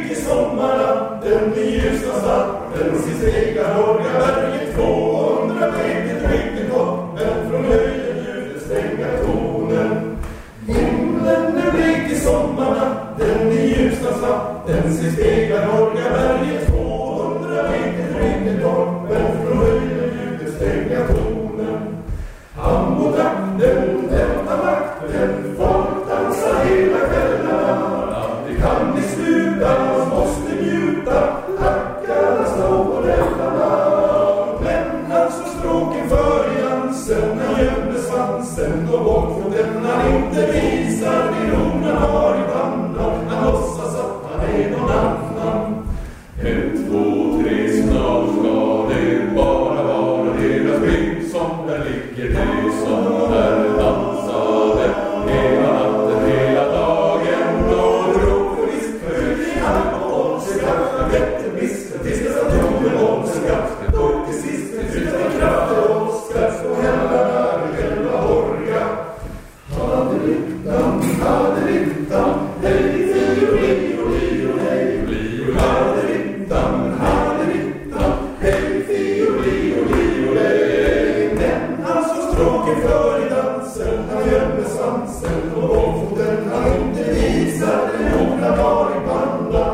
i sommarnatten i Ljusdalsvatten sin stegar Norga berget 200 meter riktigt toppen från höjden ljudet stränga tonen. Himlen är blek i sommarnatten i Ljusdalsvatten sin stegar Norga berget 200 meter riktigt toppen från höjden ljudet stränga tonen. Hambo-trakten, dämpa makten, folk dansar hela kvällarna. Det kan bli sluta, måste njuta, tackarna stå på rättarna. Men han slår stråken för i dansen, han gömde svansen och bort från den han inte visar. Det hon han har i pannan, han låtsas att han är någon annan. 1, 2, 3, snart ska det bara vara deras bild som där ligger det som där dansade hela natten, hela dagen och drog för visst höjd i hand och om sig kraft jättevisst tills dess att tronen om sig kraft då till sist utan kraft och åskar och hällarna själva orga. Haderittan, haderittan, hej, fiolio, hej, haderittan, haderittan, hej, fiolio, hej. Men han så stråken för i dansen, han gömmer svansen och omfoten han inte visar. Det hon har var i pannan,